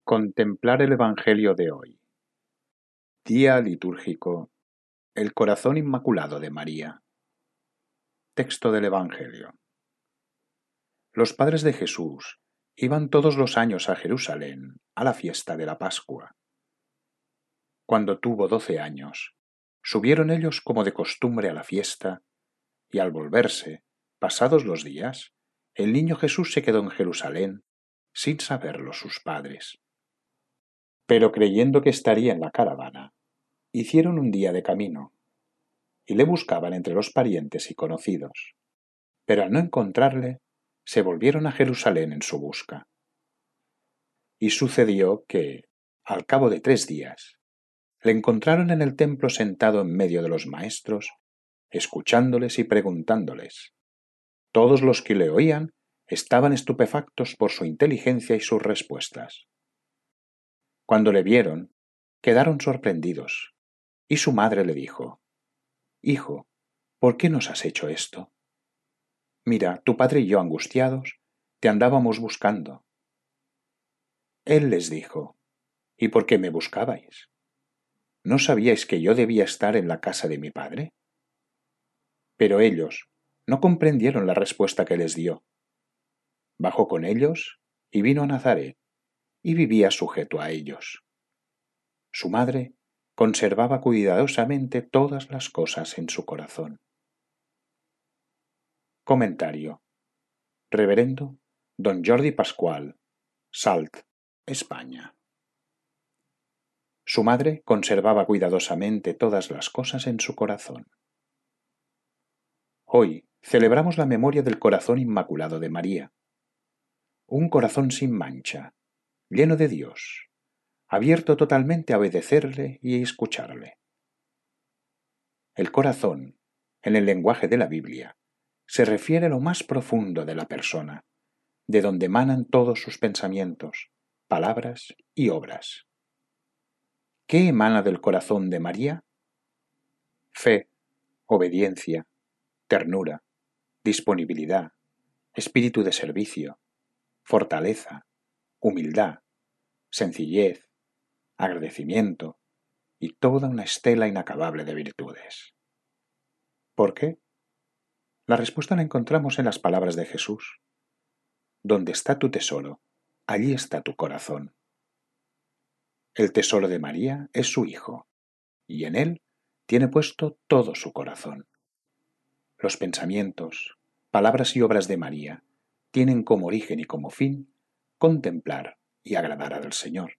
Contemplar el Evangelio de hoy. Día litúrgico. El corazón inmaculado de María. Texto del Evangelio. Los padres de Jesús iban todos los años a Jerusalén a la fiesta de la Pascua. Cuando tuvo 12 años, subieron ellos como de costumbre a la fiesta, y al volverse, pasados los días, el niño Jesús se quedó en Jerusalén sin saberlo sus padres. Pero creyendo que estaría en la caravana, hicieron un día de camino, y le buscaban entre los parientes y conocidos. Pero al no encontrarle, se volvieron a Jerusalén en su busca. Y sucedió que, al cabo de 3 días, le encontraron en el templo sentado en medio de los maestros, escuchándoles y preguntándoles. Todos los que le oían estaban estupefactos por su inteligencia y sus respuestas. Cuando le vieron, quedaron sorprendidos, y su madre le dijo: «Hijo, ¿por qué nos has hecho esto? Mira, tu padre y yo, angustiados, te andábamos buscando». Él les dijo: «¿Y por qué me buscabais? ¿No sabíais que yo debía estar en la casa de mi padre?». Pero ellos no comprendieron la respuesta que les dio. Bajó con ellos y vino a Nazaret, y vivía sujeto a ellos. Su madre conservaba cuidadosamente todas las cosas en su corazón. Comentario. Reverendo Don Jordi Pascual, Salt, España. Su madre conservaba cuidadosamente todas las cosas en su corazón. Hoy celebramos la memoria del corazón inmaculado de María. Un corazón sin mancha, lleno de Dios, abierto totalmente a obedecerle y escucharle. El corazón, en el lenguaje de la Biblia, se refiere a lo más profundo de la persona, de donde emanan todos sus pensamientos, palabras y obras. ¿Qué emana del corazón de María? Fe, obediencia, ternura, disponibilidad, espíritu de servicio, fortaleza, humildad, sencillez, agradecimiento y toda una estela inacabable de virtudes. ¿Por qué? La respuesta la encontramos en las palabras de Jesús. Donde está tu tesoro, allí está tu corazón. El tesoro de María es su Hijo, y en él tiene puesto todo su corazón. Los pensamientos, palabras y obras de María tienen como origen y como fin contemplar y agradar al Señor.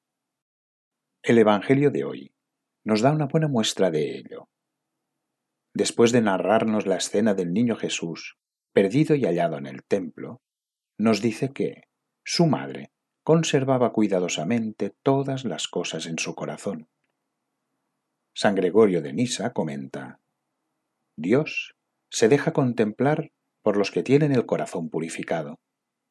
El Evangelio de hoy nos da una buena muestra de ello. Después de narrarnos la escena del niño Jesús, perdido y hallado en el templo, nos dice que su madre conservaba cuidadosamente todas las cosas en su corazón. San Gregorio de Nisa comenta: Dios se deja contemplar por los que tienen el corazón purificado.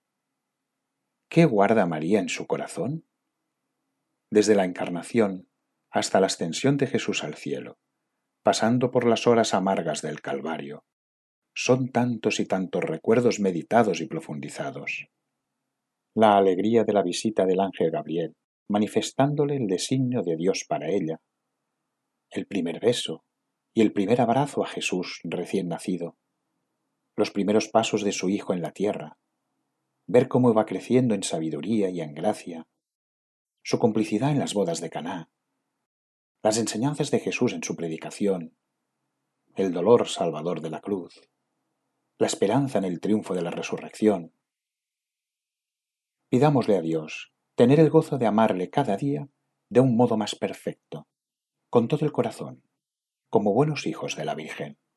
¿Qué guarda María en su corazón? Desde la Encarnación hasta la ascensión de Jesús al cielo, pasando por las horas amargas del Calvario, son tantos y tantos recuerdos meditados y profundizados. La alegría de la visita del ángel Gabriel, manifestándole el designio de Dios para ella, el primer beso y el primer abrazo a Jesús recién nacido, los primeros pasos de su Hijo en la tierra, ver cómo va creciendo en sabiduría y en gracia, su complicidad en las bodas de Caná, las enseñanzas de Jesús en su predicación, el dolor salvador de la cruz, la esperanza en el triunfo de la resurrección. Pidámosle a Dios tener el gozo de amarle cada día de un modo más perfecto, con todo el corazón, como buenos hijos de la Virgen.